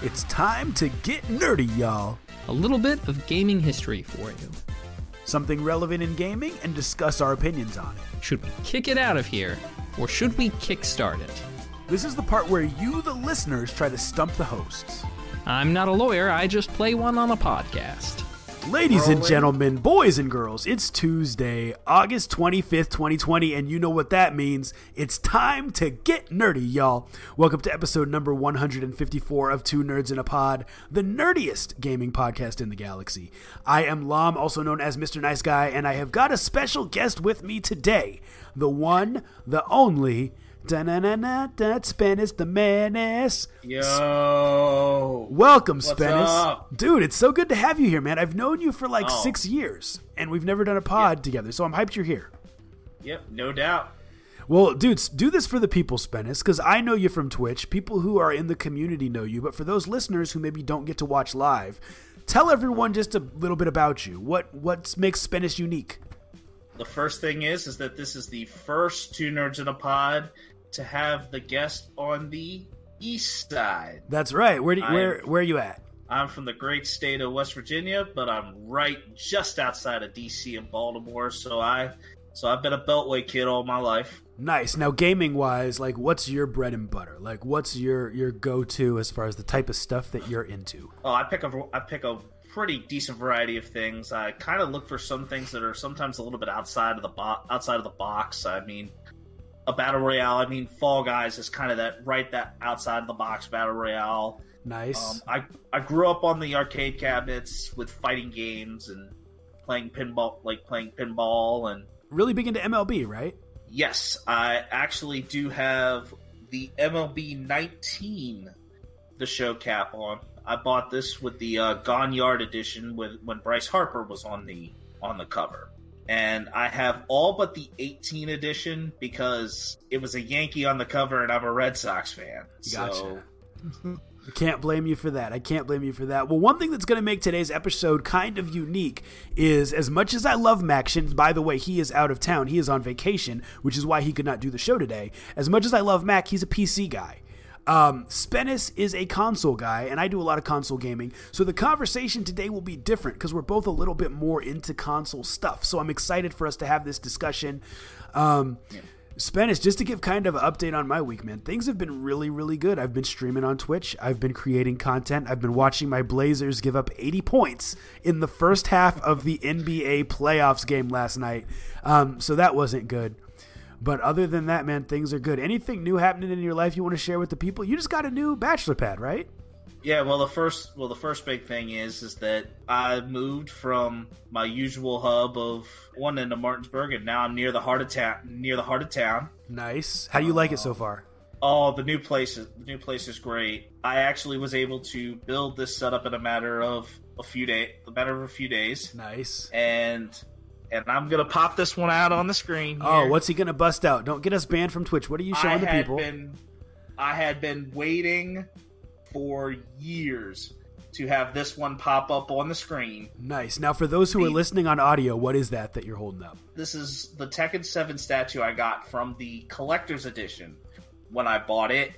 It's time to get nerdy, y'all. A little bit of gaming history for you. Something relevant in gaming and discuss our opinions on it. Should we kick it out of here, or should we kickstart it? This is the part where you, the listeners, try to stump the hosts. I'm not a lawyer, I just play one on a podcast. Ladies and gentlemen, boys and girls, it's Tuesday, August 25th, 2020, and you know what that means. It's time to get nerdy, y'all. Welcome to episode number 154 of Two Nerds in a Pod, the nerdiest gaming podcast in the galaxy. I am Lam, also known as Mr. Nice Guy, and I have got a special guest with me today. The one, the only, Spennis the Menace. Yo. Welcome, What's Spennis. up? Dude, it's so good to have you here, man. I've known you for 6 years, and we've never done a pod together, so I'm hyped you're here. Yep, no doubt. Well, dudes, do this for the people, Spennis, because I know you from Twitch. People who are in the community know you, but for those listeners who maybe don't get to watch live, tell everyone just a little bit about you. What makes Spennis unique? The first thing is that this is the first Two Nerds in a Pod to have the guest on the east side. That's right. Where are you at? I'm from the great state of West Virginia, but I'm right just outside of DC and Baltimore, so I've been a Beltway kid all my life. Nice. Now, gaming-wise, what's your bread and butter? What's your go-to as far as the type of stuff that you're into? Oh, I pick a pretty decent variety of things. I kind of look for some things that are sometimes a little bit outside of the box. I mean, a battle royale. I mean, Fall Guys is kind of that outside of the box battle royale. Nice. I grew up on the arcade cabinets with fighting games and playing pinball and really big into MLB, right? Yes, I actually do have the MLB 19, the show cap on. I bought this with the Gone Yard edition when Bryce Harper was on the cover. And I have all but the 18 edition because it was a Yankee on the cover and I'm a Red Sox fan. Gotcha. I can't blame you for that. Well, one thing that's going to make today's episode kind of unique is, as much as I love Maction, by the way, he is out of town. He is on vacation, which is why he could not do the show today. As much as I love Mac, he's a PC guy. Spennis is a console guy, and I do a lot of console gaming, so the conversation today will be different because we're both a little bit more into console stuff, so I'm excited for us to have this discussion. Spennis, just to give kind of an update on my week, man, things have been really, really good. I've been streaming on Twitch. I've been creating content. I've been watching my Blazers give up 80 points in the first half of the NBA playoffs game last night, so that wasn't good. But other than that, man, things are good. Anything new happening in your life you want to share with the people? You just got a new bachelor pad, right? Yeah, the first big thing is that I moved from my usual hub of one end of Martinsburg, and now I'm near the heart of town. Nice. How do you like it so far? Oh, the new place is great. I actually was able to build this setup in a matter of a few days. Nice. And I'm going to pop this one out on the screen here. Oh, what's he going to bust out? Don't get us banned from Twitch. What are you showing the people? I had been waiting for years to have this one pop up on the screen. Nice. Now, for those who are listening on audio, what is that you're holding up? This is the Tekken 7 statue I got from the collector's edition when I bought it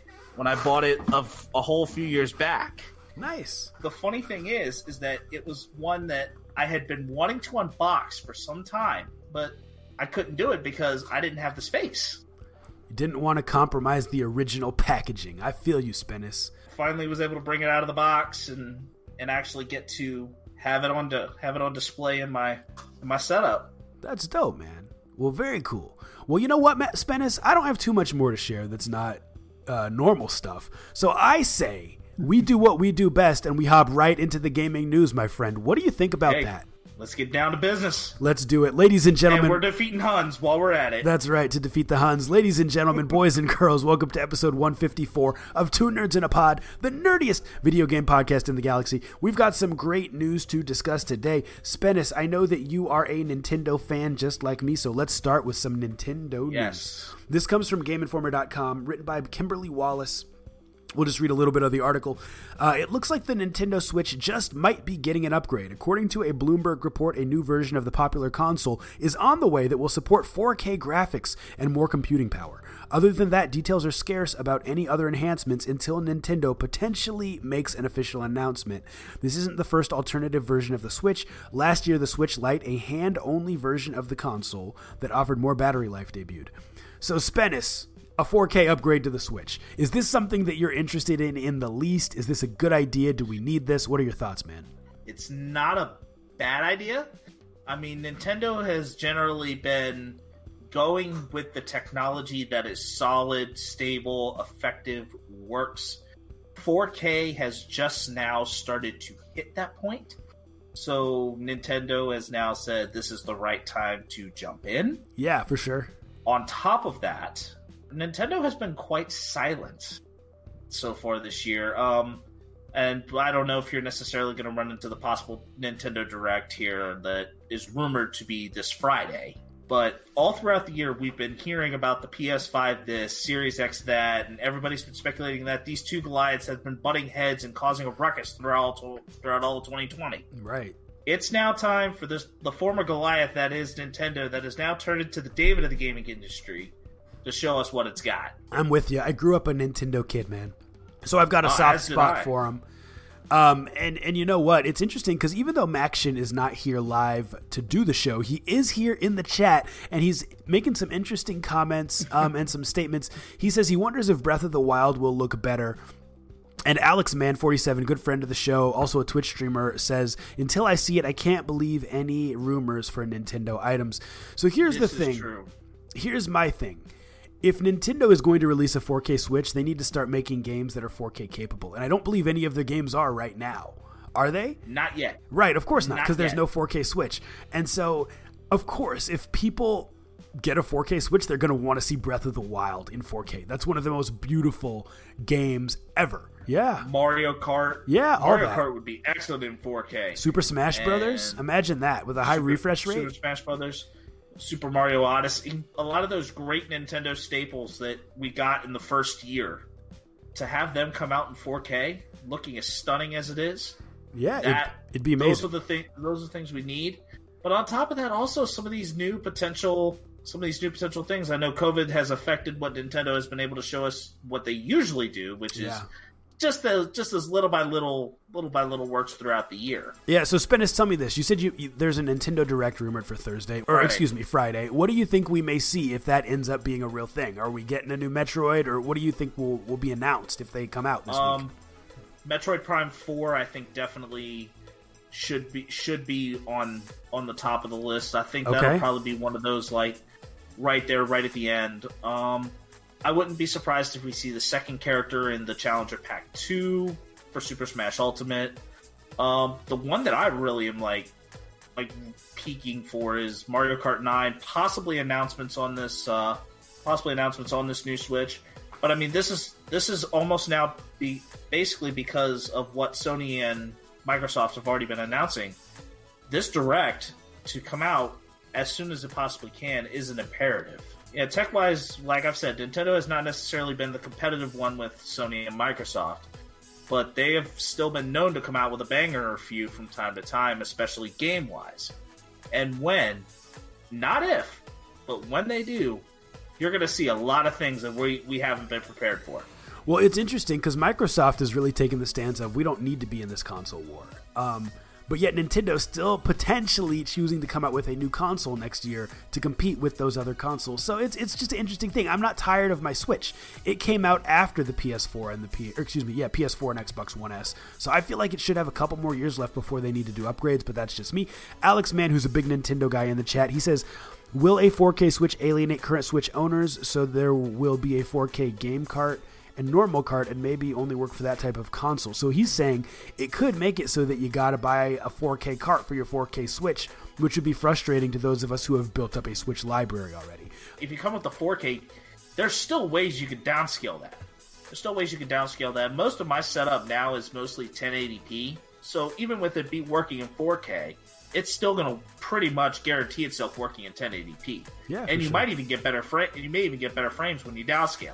of a whole few years back. Nice. The funny thing is that it was one that I had been wanting to unbox for some time, but I couldn't do it because I didn't have the space. You didn't want to compromise the original packaging. I feel you, Spennis. Finally was able to bring it out of the box and actually get to have it on display in my setup. That's dope, man. Well, very cool. Well, you know what, Spennis? I don't have too much more to share that's not normal stuff. So I say we do what we do best, and we hop right into the gaming news, my friend. What do you think about that? Let's get down to business. Let's do it. Ladies and gentlemen. And we're defeating Huns while we're at it. That's right, to defeat the Huns. Ladies and gentlemen, boys and girls, welcome to episode 154 of Two Nerds in a Pod, the nerdiest video game podcast in the galaxy. We've got some great news to discuss today. Spennis, I know that you are a Nintendo fan just like me, so let's start with some Nintendo news. This comes from GameInformer.com, written by Kimberly Wallace. We'll just read a little bit of the article. It looks like the Nintendo Switch just might be getting an upgrade. According to a Bloomberg report, a new version of the popular console is on the way that will support 4K graphics and more computing power. Other than that, details are scarce about any other enhancements until Nintendo potentially makes an official announcement. This isn't the first alternative version of the Switch. Last year, the Switch Lite, a hand-only version of the console that offered more battery life, debuted. So, Spennis, a 4K upgrade to the Switch. Is this something that you're interested in the least? Is this a good idea? Do we need this? What are your thoughts, man? It's not a bad idea. I mean, Nintendo has generally been going with the technology that is solid, stable, effective, works. 4K has just now started to hit that point. So Nintendo has now said this is the right time to jump in. Yeah, for sure. On top of that, Nintendo has been quite silent so far this year. And I don't know if you're necessarily going to run into the possible Nintendo Direct here that is rumored to be this Friday. But all throughout the year, we've been hearing about the PS5 this, Series X that, and everybody's been speculating that these two Goliaths have been butting heads and causing a ruckus throughout all of 2020. Right. It's now time for the former Goliath that is Nintendo that has now turned into the David of the gaming industry to show us what it's got. I'm with you. I grew up a Nintendo kid, man. So I've got a soft spot for him. And you know what? It's interesting because even though Maction is not here live to do the show, he is here in the chat, and he's making some interesting comments and some statements. He says he wonders if Breath of the Wild will look better. And AlexMan47, good friend of the show, also a Twitch streamer, says, until I see it, I can't believe any rumors for Nintendo items. So here's the thing. True. Here's my thing. If Nintendo is going to release a 4K Switch, they need to start making games that are 4K capable. And I don't believe any of the games are right now. Are they? Not yet. Right, of course not, because there's no 4K Switch. And so, of course, if people get a 4K Switch, they're going to want to see Breath of the Wild in 4K. That's one of the most beautiful games ever. Yeah. Mario Kart. Yeah, Mario Kart would be excellent in 4K. Super Smash Brothers? Imagine that, with a high refresh rate. Super Smash Brothers. Super Mario Odyssey, a lot of those great Nintendo staples that we got in the first year, to have them come out in 4K, looking as stunning as it is, it'd be amazing. Those are the things we need. But on top of that, also some of these new potential things. I know COVID has affected what Nintendo has been able to show us what they usually do, which is just as little by little works throughout the year. Yeah, so Spennis, tell me this. You said there's a Nintendo Direct rumored for Friday. What do you think we may see if that ends up being a real thing? Are we getting a new Metroid, or what do you think will be announced if they come out this week? Metroid Prime 4, I think definitely should be on the top of the list. I think that'll probably be one of those, like, right there, right at the end. I wouldn't be surprised if we see the second character in the Challenger Pack 2 for Super Smash Ultimate. The one that I really am like peaking for is Mario Kart 9. Possibly announcements on this new Switch. But I mean, this is almost now basically because of what Sony and Microsoft have already been announcing. This Direct to come out as soon as it possibly can is an imperative. Yeah, tech-wise, like I've said, Nintendo has not necessarily been the competitive one with Sony and Microsoft, but they have still been known to come out with a banger or a few from time to time, especially game-wise. And when, not if, but when they do, you're going to see a lot of things that we haven't been prepared for. Well, it's interesting because Microsoft has really taken the stance of we don't need to be in this console war. But yet Nintendo's still potentially choosing to come out with a new console next year to compete with those other consoles. So it's just an interesting thing. I'm not tired of my Switch. It came out after the PS4 and PS4 and Xbox One S. So I feel like it should have a couple more years left before they need to do upgrades, but that's just me. Alex Mann, who's a big Nintendo guy in the chat, he says, will a 4K Switch alienate current Switch owners so there will be a 4K game cart and normal cart and maybe only work for that type of console? So he's saying it could make it so that you gotta buy a 4K cart for your 4K Switch, which would be frustrating to those of us who have built up a Switch library already. If you come with the 4K, there's still ways you could downscale that. Most of my setup now is mostly 1080p, so even with it be working in 4K, it's still going to pretty much guarantee itself working in 1080p. Yeah, and you might even get better you may even get better frames when you downscale it.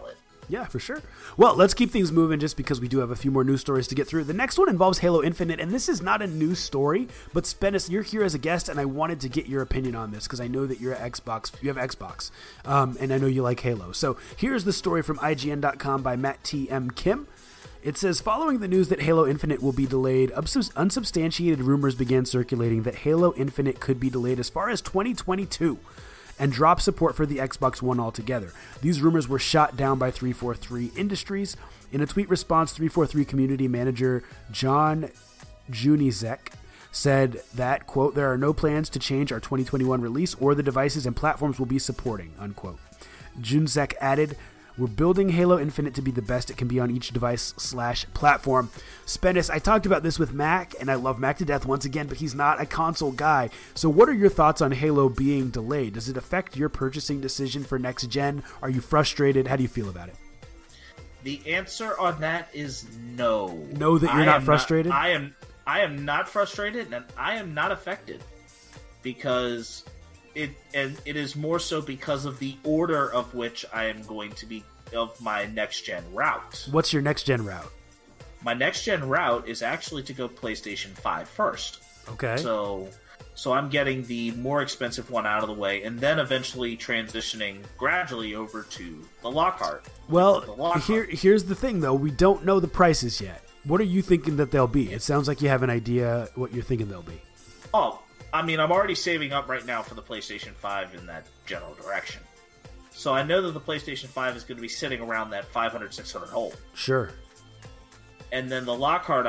Yeah, for sure. Well, let's keep things moving just because we do have a few more news stories to get through. The next one involves Halo Infinite, and this is not a news story, but Spennis, you're here as a guest, and I wanted to get your opinion on this because I know that you have Xbox, and I know you like Halo. So here's the story from IGN.com by Matt T. M. Kim. It says, following the news that Halo Infinite will be delayed, unsubstantiated rumors began circulating that Halo Infinite could be delayed as far as 2022. And drop support for the Xbox One altogether. These rumors were shot down by 343 Industries. In a tweet response, 343 community manager John Junizek said that, quote, there are no plans to change our 2021 release or the devices and platforms we'll be supporting, unquote. Junizek added, we're building Halo Infinite to be the best it can be on each device/platform. Spennis, I talked about this with Mac, and I love Mac to death once again, but he's not a console guy. So what are your thoughts on Halo being delayed? Does it affect your purchasing decision for next gen? Are you frustrated? How do you feel about it? The answer on that is no. No, that you're not frustrated? I am not frustrated, and I am not affected. Because it is more so because of the order of which I am going to be of my next gen route. What's your next gen route? My next gen route is actually to go PlayStation 5 first. Okay. So I'm getting the more expensive one out of the way, and then eventually transitioning gradually over to the Lockhart. Well, here's the thing though, we don't know the prices yet. What are you thinking that they'll be? It sounds like you have an idea what you're thinking they'll be. Oh, I mean, I'm already saving up right now for the PlayStation 5 in that general direction. So I know that the PlayStation 5 is going to be sitting around that 500, 600 hole. Sure. And then the Lockhart,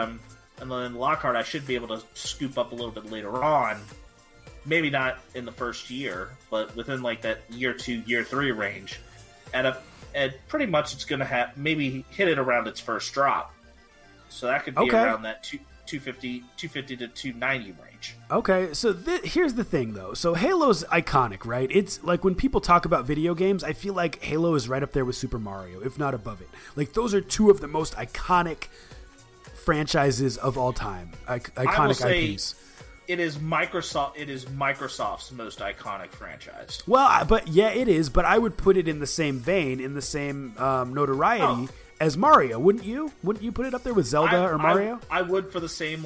I should be able to scoop up a little bit later on. Maybe not in the first year, but within like that year 2, year 3 range. And pretty much it's going to have maybe hit it around its first drop. So that could be around that 250 to 290 range. Okay, so here's the thing, though. So Halo's iconic, right? It's like when people talk about video games, I feel like Halo is right up there with Super Mario, if not above it. Like, those are two of the most iconic franchises of all time. Iconic IPs. It is Microsoft's most iconic franchise. Well, but yeah, it is. But I would put it in the same vein, in the same notoriety as Mario. Wouldn't you? Wouldn't you put it up there with Zelda or Mario? I would for the same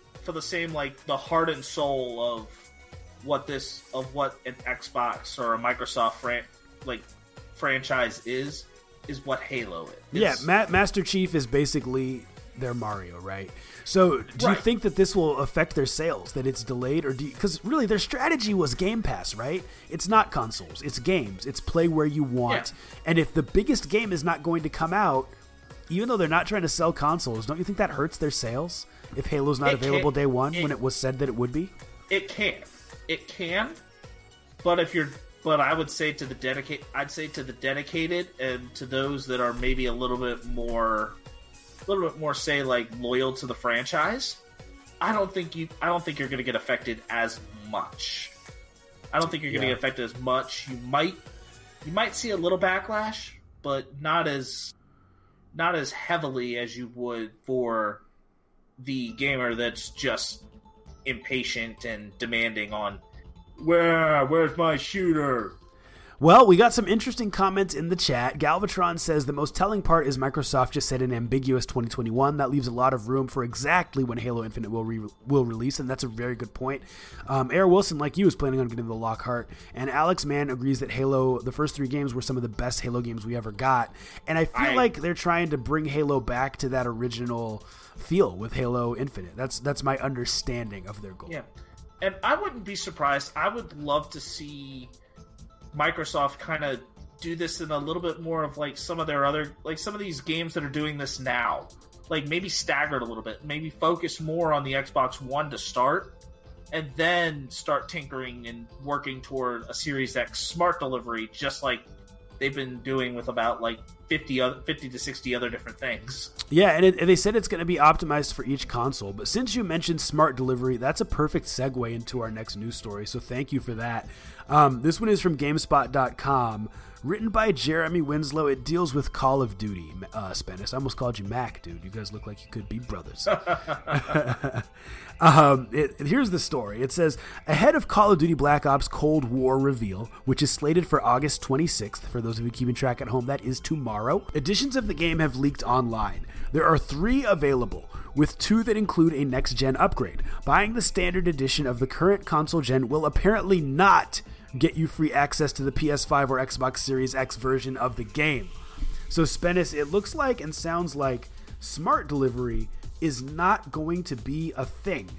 the heart and soul of what an Xbox or a Microsoft franchise is what Halo is. Yeah, Master Chief is basically their Mario, right? So do you think that this will affect their sales, that it's delayed? Or because really their strategy was Game Pass, right? It's not consoles, it's games. It's play where you want. Yeah. And if the biggest game is not going to come out, even though they're not trying to sell consoles, don't you think that hurts their sales? If Halo's not available day one when it was said that it would be? It can. But I would say to the dedicated and to those that are maybe a little bit more say like loyal to the franchise, I don't think you're going to get affected as much. I don't think you're going to get affected as much. You might see a little backlash, but not as heavily as you would for the gamer that's just impatient and demanding on where's my shooter? Well, we got some interesting comments in the chat. Galvatron says the most telling part is Microsoft just said an ambiguous 2021. That leaves a lot of room for exactly when Halo Infinite will release, and that's a very good point. Air Wilson, like you, is planning on getting the Lockhart, and Alex Mann agrees that Halo, the first 3 games were some of the best Halo games we ever got, and I feel like they're trying to bring Halo back to that original feel with Halo Infinite. That's my understanding of their goal. Yeah, and I wouldn't be surprised. I would love to see Microsoft kind of do this in a little bit more of like some of their other, like some of these games that are doing this now, like maybe staggered a little bit, maybe focus more on the Xbox One to start, and then start tinkering and working toward a Series X smart delivery, just like they've been doing with about like 50 to 60 other different things. Yeah, and they said it's going to be optimized for each console. But since you mentioned smart delivery, that's a perfect segue into our next news story. So thank you for that. This one is from GameSpot.com. Written by Jeremy Winslow, it deals with Call of Duty. Spennis, I almost called you Mac, dude. You guys look like you could be brothers. Here's the story. It says, ahead of Call of Duty Black Ops Cold War reveal, which is slated for August 26th, for those of you keeping track at home, that is tomorrow, editions of the game have leaked online. There are 3 available, with 2 that include a next-gen upgrade. Buying the standard edition of the current console gen will apparently not get you free access to the PS5 or Xbox Series X version of the game. So, Spennis, it looks like and sounds like smart delivery is not going to be a thing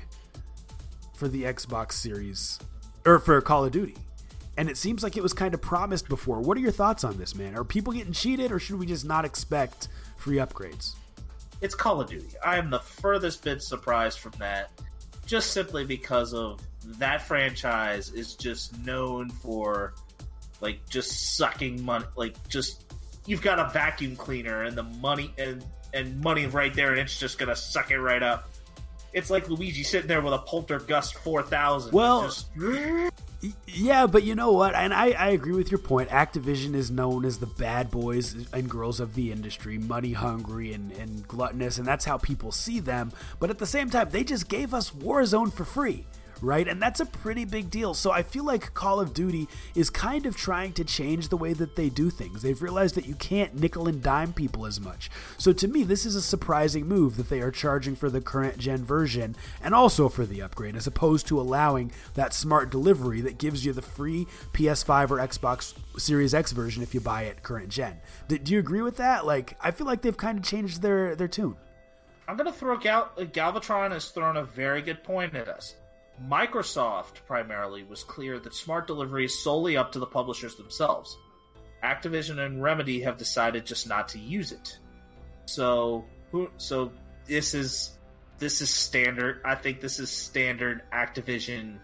for the Xbox Series, or for Call of Duty. And it seems like it was kind of promised before. What are your thoughts on this, man? Are people getting cheated, or should we just not expect free upgrades? It's Call of Duty. I am the furthest bit surprised from that, just simply because of that franchise is just known for, like, just sucking money. Like, just, you've got a vacuum cleaner and the money and money right there, and it's just gonna suck it right up. It's like Luigi sitting there with a Poltergust 4000. Well, yeah, but you know what? And I agree with your point. Activision is known as the bad boys and girls of the industry, money hungry and gluttonous, and that's how people see them. But at the same time, they just gave us Warzone for free, right? And that's a pretty big deal. So I feel like Call of Duty is kind of trying to change the way that they do things. They've realized that you can't nickel and dime people as much. So to me, this is a surprising move that they are charging for the current gen version and also for the upgrade, as opposed to allowing that smart delivery that gives you the free PS5 or Xbox Series X version if you buy it current gen. Do you agree with that? Like, I feel like they've kind of changed their tune. I'm going to throw Galvatron has thrown a very good point at us. Microsoft, primarily, was clear that smart delivery is solely up to the publishers themselves. Activision and Remedy have decided just not to use it. So this is standard. I think this is standard Activision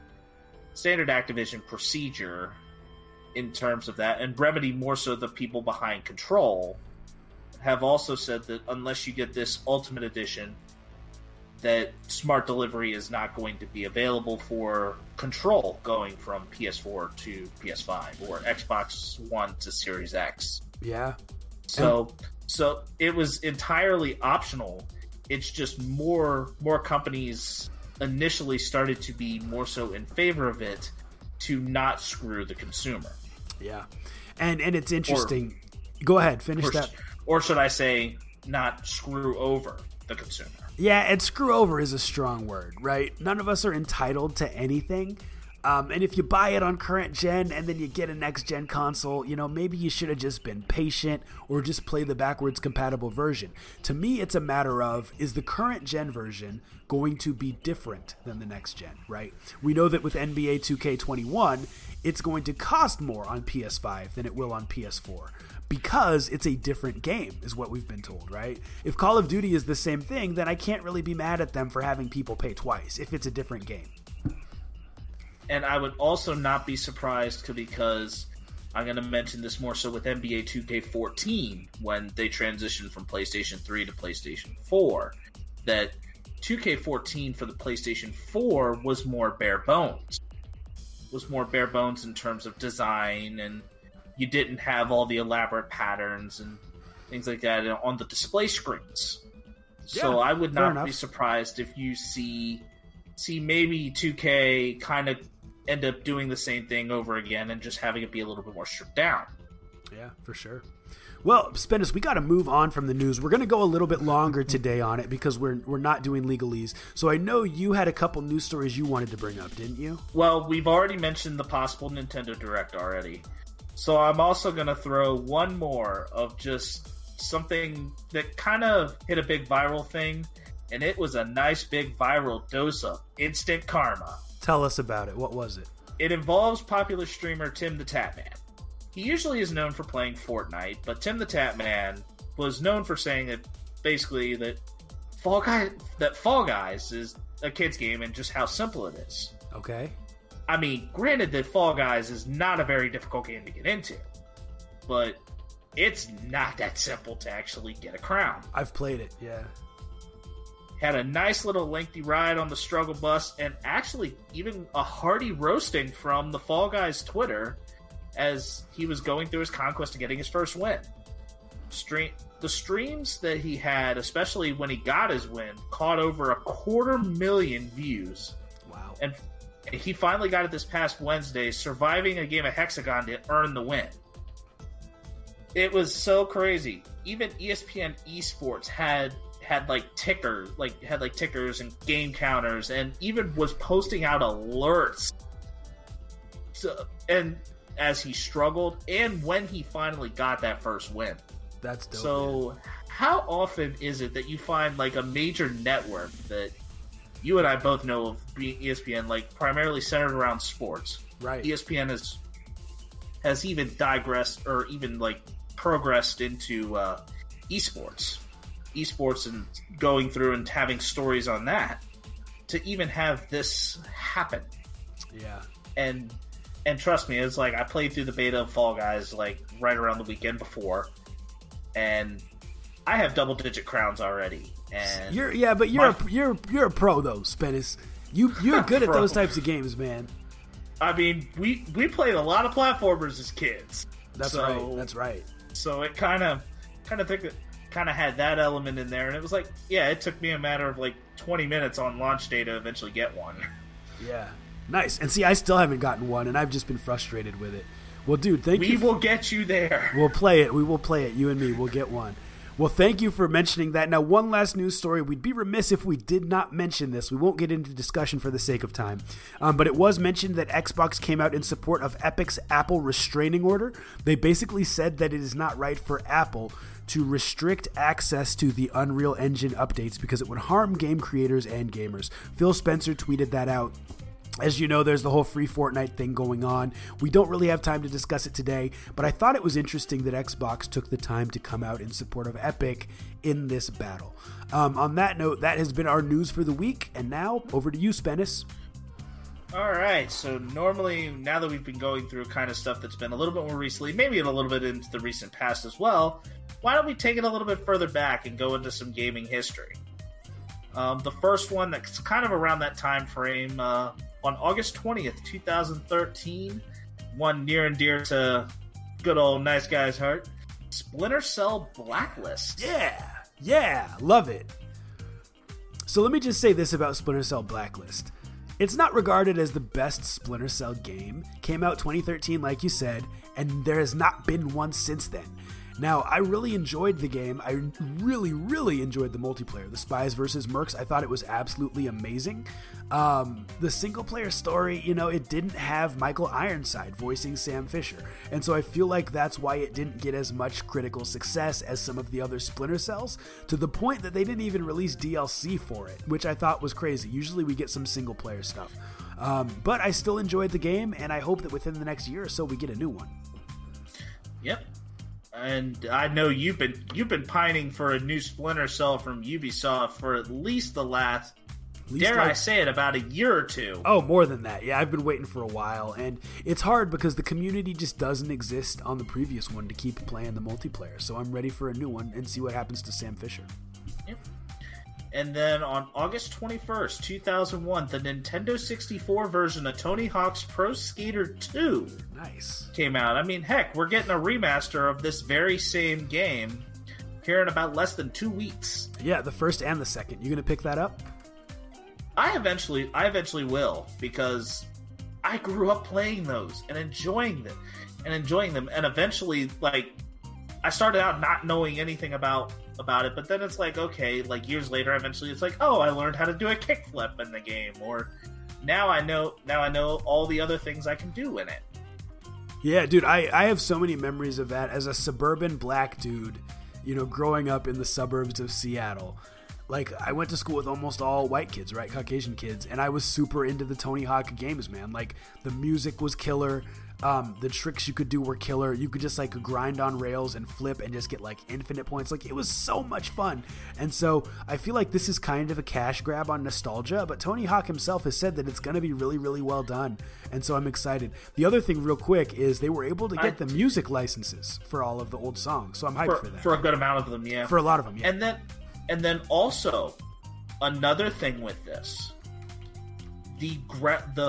procedure in terms of that. And Remedy, more so the people behind Control, have also said that unless you get this Ultimate Edition, that smart delivery is not going to be available for Control going from PS4 to PS5 or Xbox One to Series X. Yeah. So it was entirely optional. It's just more companies initially started to be more so in favor of it to not screw the consumer. Yeah. And it's interesting. Go ahead, finish that. Or should I say, not screw over the consumer. Yeah, and screw over is a strong word, right? None of us are entitled to anything. And if you buy it on current gen and then you get a next gen console, you know, maybe you should have just been patient or just play the backwards compatible version. To me, it's a matter of, is the current gen version going to be different than the next gen, right? We know that with NBA 2K21, it's going to cost more on PS5 than it will on PS4. Because it's a different game, is what we've been told, right? If Call of Duty is the same thing, then I can't really be mad at them for having people pay twice, if it's a different game. And I would also not be surprised because I'm going to mention this more so with NBA 2K14, when they transitioned from PlayStation 3 to PlayStation 4, that 2K14 for the PlayStation 4 was more bare bones. Was more bare bones in terms of design, and you didn't have all the elaborate patterns and things like that on the display screens. So I would not be surprised if you see maybe 2K kind of end up doing the same thing over again and just having it be a little bit more stripped down. Yeah, for sure. Well, Spennis, we got to move on from the news. We're going to go a little bit longer today on it because we're not doing legalese. So I know you had a couple news stories you wanted to bring up, didn't you? Well, we've already mentioned the possible Nintendo Direct already. So I'm also going to throw one more of just something that kind of hit a big viral thing, and it was a nice big viral dose of instant karma. Tell us about it. What was it? It involves popular streamer Tim the Tatman. He usually is known for playing Fortnite, but Tim the Tatman was known for saying that basically that Fall Guys is a kid's game and just how simple it is. Okay. I mean, granted that Fall Guys is not a very difficult game to get into, but it's not that simple to actually get a crown. I've played it, yeah. Had a nice little lengthy ride on the struggle bus, and actually even a hearty roasting from the Fall Guys Twitter, as he was going through his conquest and getting his first win. The streams that he had, especially when he got his win, caught over 250,000 views. Wow. And he finally got it this past Wednesday, surviving a game of Hexagon to earn the win. It was so crazy. Even ESPN Esports had tickers and game counters, and even was posting out alerts. So, and as he struggled, and when he finally got that first win. That's dope. So, man. How often is it that you find like a major network that you and I both know of being ESPN, like primarily centered around sports? Right. ESPN has even digressed or even like progressed into esports and going through and having stories on that to even have this happen. Yeah. And trust me, it's like I played through the beta of Fall Guys like right around the weekend before, and I have double-digit crowns already. And you're a pro though, Spennis. You're good at those types of games, man. I mean, we played a lot of platformers as kids. That's right. So it kind of had that element in there, and it was like, yeah, it took me a matter of like 20 minutes on launch day to eventually get one. Yeah, nice. And see, I still haven't gotten one, and I've just been frustrated with it. Well, dude, thank you. We will get you there. We'll play it. We will play it. You and me. We'll get one. Well, thank you for mentioning that. Now, one last news story. We'd be remiss if we did not mention this. We won't get into discussion for the sake of time. But it was mentioned that Xbox came out in support of Epic's Apple restraining order. They basically said that it is not right for Apple to restrict access to the Unreal Engine updates because it would harm game creators and gamers. Phil Spencer tweeted that out. As you know, there's the whole free Fortnite thing going on. We don't really have time to discuss it today, but I thought it was interesting that Xbox took the time to come out in support of Epic in this battle. On that note, that has been our news for the week, and now over to you, Spennis. All right, so normally, now that we've been going through kind of stuff that's been a little bit more recently, maybe a little bit into the recent past as well, why don't we take it a little bit further back and go into some gaming history? The first one that's kind of around that time frame, on August 20th, 2013, one near and dear to good old nice guy's heart, Splinter Cell Blacklist. Yeah, love it. So let me just say this about Splinter Cell Blacklist. It's not regarded as the best Splinter Cell game. Came out 2013, like you said, and there has not been one since then. Now, I really enjoyed the game. I really, really enjoyed the multiplayer. The Spies versus Mercs, I thought it was absolutely amazing. The single-player story, it didn't have Michael Ironside voicing Sam Fisher. And so I feel like that's why it didn't get as much critical success as some of the other Splinter Cells, to the point that they didn't even release DLC for it, which I thought was crazy. Usually we get some single-player stuff. But I still enjoyed the game, and I hope that within the next year or so we get a new one. Yep. And I know you've been pining for a new Splinter Cell from Ubisoft for at least the last, I say it, about a year or two. Oh, more than that. Yeah, I've been waiting for a while. And it's hard because the community just doesn't exist on the previous one to keep playing the multiplayer. So I'm ready for a new one and see what happens to Sam Fisher. Yep. And then on August 21st, 2001, the Nintendo 64 version of Tony Hawk's Pro Skater 2 came out. I mean, heck, we're getting a remaster of this very same game here in about less than 2 weeks. Yeah, the first and the second. You going to pick that up? I eventually will, because I grew up playing those and enjoying them. And eventually, like, I started out not knowing anything about it, but then it's like, okay, like years later, eventually it's like, oh, I learned how to do a kickflip in the game, or now I know all the other things I can do in it. Yeah, dude, I have so many memories of that as a suburban black dude, growing up in the suburbs of Seattle. Like, I went to school with almost all white kids, right? Caucasian kids, and I was super into the Tony Hawk games, man. Like, the music was killer. The tricks you could do were killer. You could just like grind on rails and flip and just get like infinite points. Like, it was so much fun. And so I feel like this is kind of a cash grab on nostalgia, but Tony Hawk himself has said that it's going to be really, really well done. And so I'm excited. The other thing real quick is they were able to get the music licenses for all of the old songs. So I'm hyped for that. For a good amount of them, yeah. For a lot of them, yeah. And then also another thing with this, the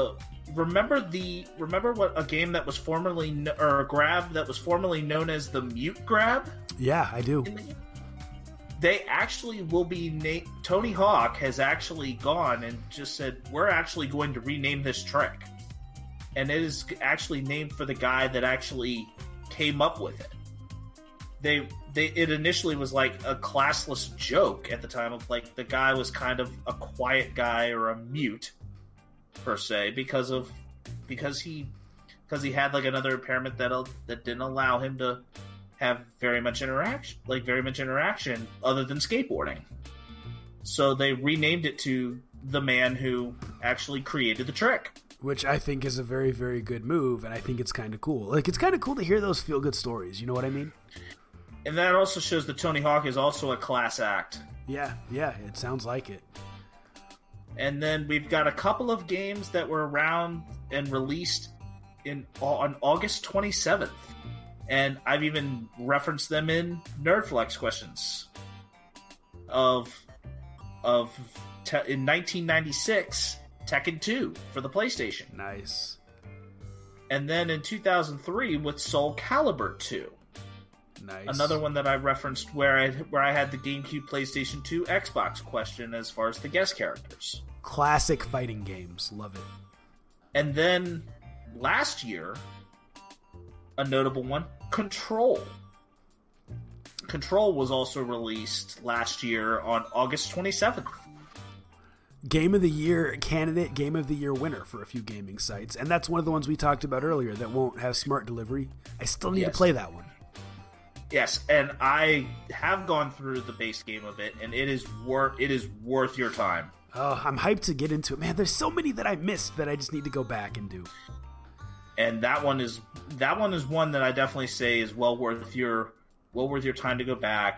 remember what a game that was formerly or a grab that was formerly known as the Mute Grab? Yeah, I do. They actually will be Tony Hawk has actually gone and just said, we're actually going to rename this trick. And it is actually named for the guy that actually came up with it. It initially was like a classless joke at the time of like the guy was kind of a quiet guy or a mute per se because he had like another impairment that didn't allow him to have very much interaction other than skateboarding. So they renamed it to the man who actually created the trick. Which I think is a very, very good move, and I think it's kind of cool. Like, it's kind of cool to hear those feel-good stories, you know what I mean? And that also shows that Tony Hawk is also a class act. Yeah, it sounds like it. And then we've got a couple of games that were around and released on August 27th. And I've even referenced them in Nerdflex questions. In 1996, Tekken 2 for the PlayStation. Nice. And then in 2003 with Soul Calibur 2. Nice. Another one that I referenced where I had the GameCube, PlayStation 2, Xbox question as far as the guest characters. Classic fighting games. Love it. And then last year, a notable one, Control. Control was also released last year on August 27th. Game of the Year candidate, Game of the Year winner for a few gaming sites. And that's one of the ones we talked about earlier that won't have smart delivery. I still need to play that one. Yes, and I have gone through the base game of it, and it is worth your time. Oh, I'm hyped to get into it. Man, there's so many that I missed that I just need to go back and do. And that one is one that I definitely say is well worth your time to go back.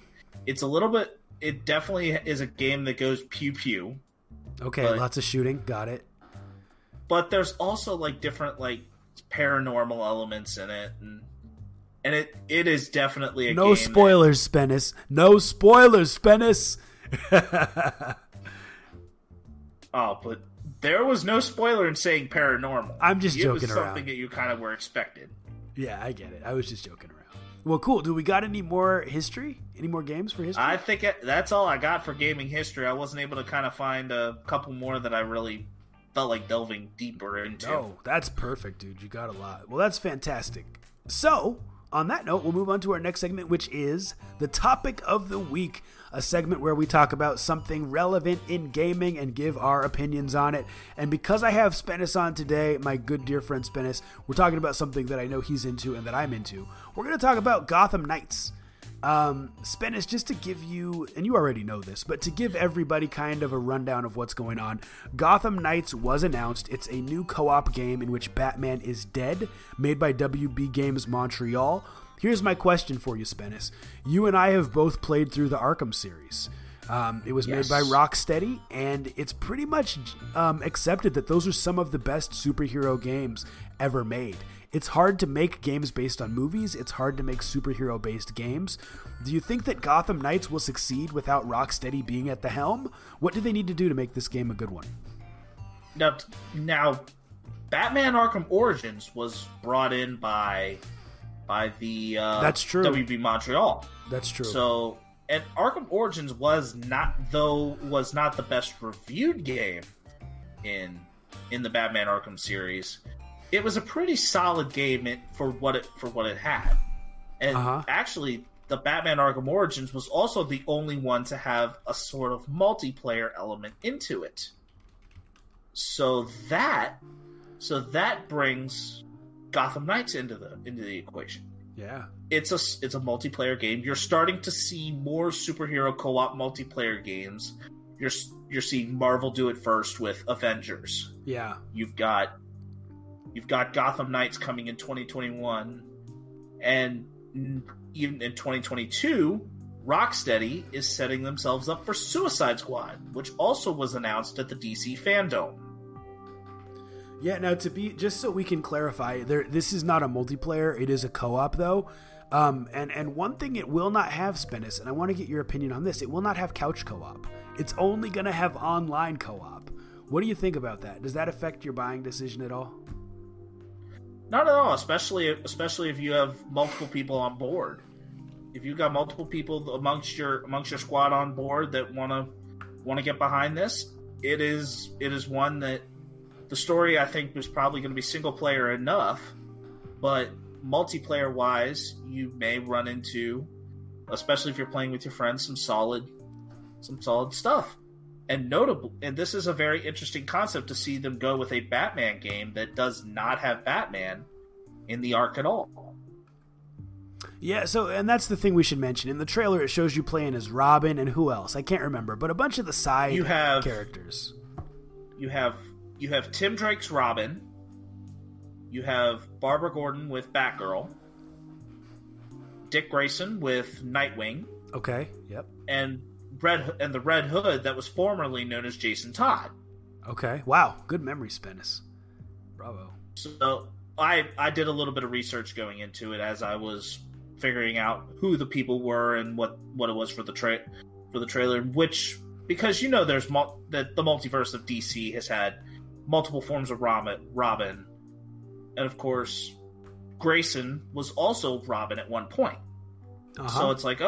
It definitely is a game that goes pew pew. Okay, lots of shooting, got it. But there's also like different like paranormal elements in it, and it is definitely a no game. Spoilers, Spennis. No spoilers, Spennis. Oh, but there was no spoiler in saying paranormal. I'm just joking around. It was something that you kind of were expected. Yeah, I get it. I was just joking around. Well, cool. Do we got any more history? Any more games for history? I think that's all I got for gaming history. I wasn't able to kind of find a couple more that I really felt like delving deeper into. Oh, that's perfect, dude. You got a lot. Well, that's fantastic. So, on that note, we'll move on to our next segment, which is the topic of the week, a segment where we talk about something relevant in gaming and give our opinions on it. And because I have Spennis on today, my good dear friend Spennis, we're talking about something that I know he's into and that I'm into. We're going to talk about Gotham Knights. Spennis, just to give you, and you already know this, but to give everybody kind of a rundown of what's going on, Gotham Knights was announced. It's a new co-op game in which Batman is dead, made by WB Games Montreal. Here's my question for you, Spennis. You and I have both played through the Arkham series. It was made by Rocksteady, and it's pretty much accepted that those are some of the best superhero games ever made. It's hard to make games based on movies. It's hard to make superhero-based games. Do you think that Gotham Knights will succeed without Rocksteady being at the helm? What do they need to do to make this game a good one? Now Batman Arkham Origins was brought in by the That's true. WB Montreal. That's true. So, and Arkham Origins was not the best reviewed game in the Batman Arkham series. It was a pretty solid game for what it had. And actually, the Batman Arkham Origins was also the only one to have a sort of multiplayer element into it. So that brings Gotham Knights into the equation. Yeah. It's a multiplayer game. You're starting to see more superhero co-op multiplayer games. You're seeing Marvel do it first with Avengers. Yeah. You've got Gotham Knights coming in 2021, and even in 2022, Rocksteady is setting themselves up for Suicide Squad, which also was announced at the DC Fandom. Yeah, now just so we can clarify, this is not a multiplayer, it is a co-op though. And one thing it will not have, Spennis, and I want to get your opinion on this, it will not have couch co-op. It's only going to have online co-op, What do you think about that? Does that affect your buying decision at all? Not at all, especially if you have multiple people on board. If you've got multiple people amongst your squad on board that want to get behind this, it is one that the story, I think, was probably going to be single player enough, but multiplayer wise, you may run into, especially if you're playing with your friends, some solid stuff. And notable, and this is a very interesting concept to see them go with a Batman game that does not have Batman in the arc at all. Yeah, and that's the thing we should mention. In the trailer, it shows you playing as Robin and who else? I can't remember, but a bunch of the side characters. You have Tim Drake's Robin. You have Barbara Gordon with Batgirl. Dick Grayson with Nightwing. Okay, yep. And the Red Hood that was formerly known as Jason Todd. Okay, wow, good memory, Spennis. Bravo. So I did a little bit of research going into it as I was figuring out who the people were and what it was for the trailer. Which, because there's the multiverse of DC has had multiple forms of Robin, and of course Grayson was also Robin at one point. So it's like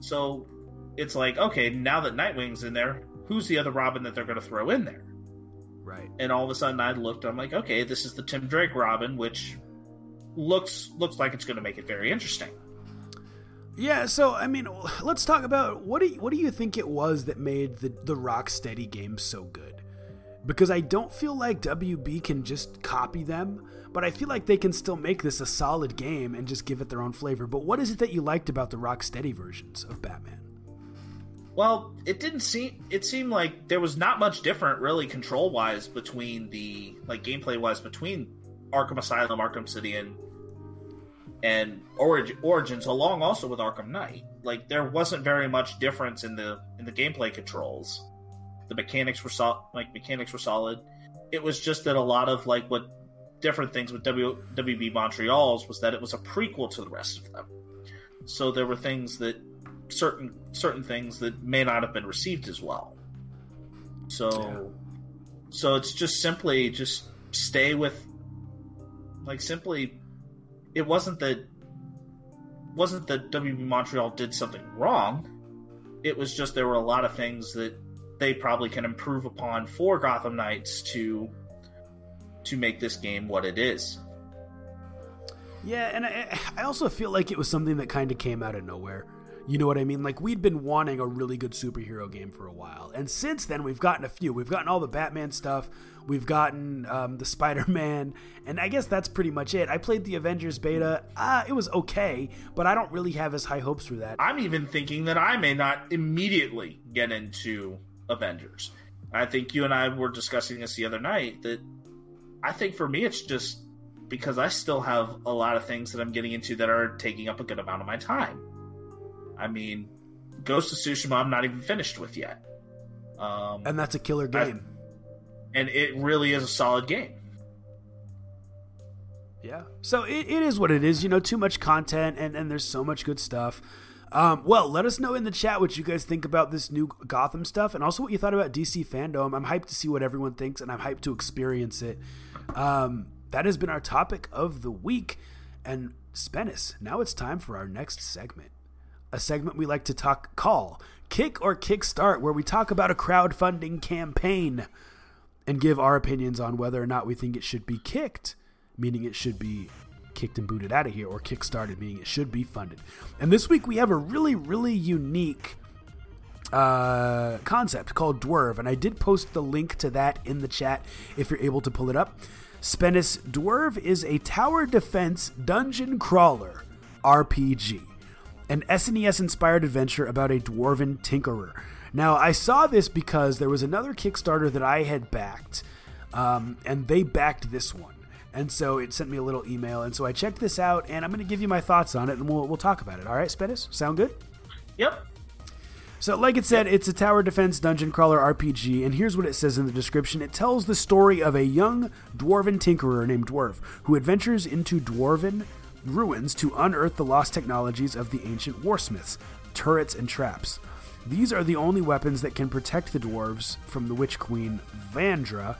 okay, now that Nightwing's in there, who's the other Robin that they're going to throw in there? Right. And all of a sudden I looked, I'm like, okay, this is the Tim Drake Robin, which looks like it's going to make it very interesting. Yeah, so, I mean, let's talk about, what do you think it was that made the Rocksteady games so good? Because I don't feel like WB can just copy them, but I feel like they can still make this a solid game and just give it their own flavor. But what is it that you liked about the Rocksteady versions of Batman? Well, it seemed like there was not much different, really, control-wise between gameplay-wise between Arkham Asylum, Arkham City, and Origins, along also with Arkham Knight. Like, there wasn't very much difference in the gameplay controls. The mechanics were solid. It was just that a lot of what different things with WB Montreal's was that it was a prequel to the rest of them. So there were things that certain things that may not have been received as well. So it's just simply stay with it wasn't that WB Montreal did something wrong. It was just there were a lot of things that they probably can improve upon for Gotham Knights to make this game what it is. Yeah, and I also feel like it was something that kind of came out of nowhere. You know what I mean? Like, we'd been wanting a really good superhero game for a while. And since then, we've gotten a few. We've gotten all the Batman stuff. We've gotten the Spider-Man. And I guess that's pretty much it. I played the Avengers beta. It was okay, but I don't really have as high hopes for that. I'm even thinking that I may not immediately get into Avengers. I think you and I were discussing this the other night, that I think for me it's just because I still have a lot of things that I'm getting into that are taking up a good amount of my time. I mean, Ghost of Tsushima I'm not even finished with yet. And that's a killer game. And it really is a solid game. Yeah. So it is what it is. Too much content and there's so much good stuff. Well, let us know in the chat what you guys think about this new Gotham stuff and also what you thought about DC Fandom. I'm hyped to see what everyone thinks and I'm hyped to experience it. That has been our topic of the week. And Spennis, now it's time for our next segment. A segment we like to call Kick or Kickstart, where we talk about a crowdfunding campaign and give our opinions on whether or not we think it should be kicked, meaning it should be kicked and booted out of here, or kickstarted, meaning it should be funded. And this week we have a really, really unique concept called Dwerve, and I did post the link to that in the chat if you're able to pull it up. Spennis, Dwerve is a tower defense dungeon crawler RPG. An SNES-inspired adventure about a dwarven tinkerer. Now, I saw this because there was another Kickstarter that I had backed, and they backed this one. And so it sent me a little email, and so I checked this out, and I'm going to give you my thoughts on it, and we'll talk about it. All right, Spennis? Sound good? Yep. So, like it said, it's a tower defense dungeon crawler RPG, and here's what it says in the description. It tells the story of a young dwarven tinkerer named Dwerve, who adventures into dwarven ruins to unearth the lost technologies of the ancient warsmiths, turrets, and traps. These are the only weapons that can protect the dwarves from the Witch Queen Vandra,